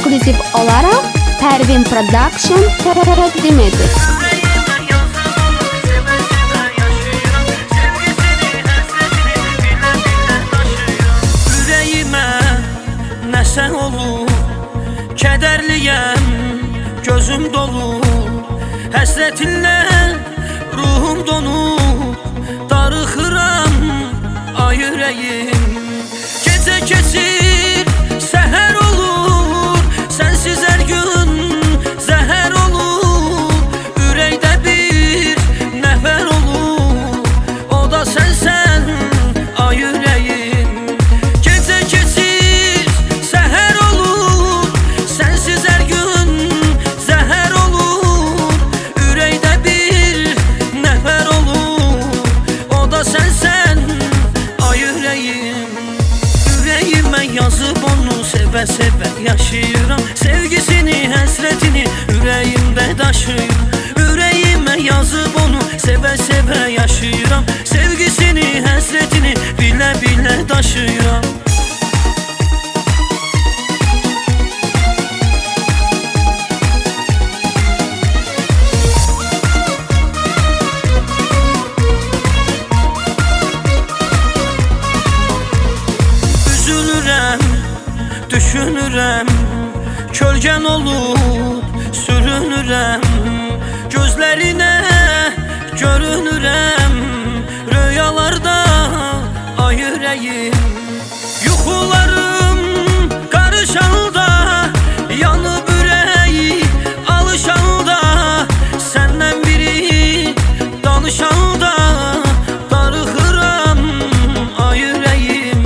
ekskluziv olarak Pervin Production təqdim edir. Sən olur, kədərliyəm, gözüm dolu, həsrətinlə ruhum donub, darıxıram, ay ürəyim. Gecə keçir, səhər olur, sənsiz hər gün zəhər olur, ürəkdə bir nəfər olur, o da sənsən, ay ürəyim. Yazıb onu sevə-sevə yaşayıram, sevgisini, həsrətini ürəyimdə daşıyıram. Ürəyimə yazıb onu sevə-sevə yaşayıram, sevgisini, həsrətini bilə-bilə daşıyıram. Düşünürəm, kölgən olub, sürünürəm, gözlərinə görünürəm, rüyalarda ay ürəyim. Yuxularım qarışanda, yanıb ürəyi alışanda, səndən biri danışanda, darıxıram ay ürəyim.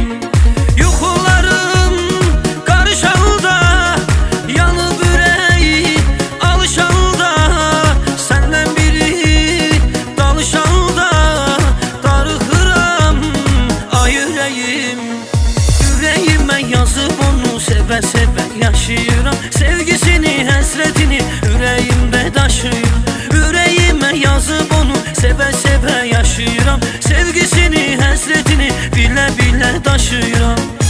Yazıb onu sevə-sevə yaşayıram, sevgisini, həsrətini ürəyimdə daşıyıram. Ürəyimə yazıb onu sevə-sevə yaşayıram, sevgisini, həsrətini bilə-bilə daşıyıram.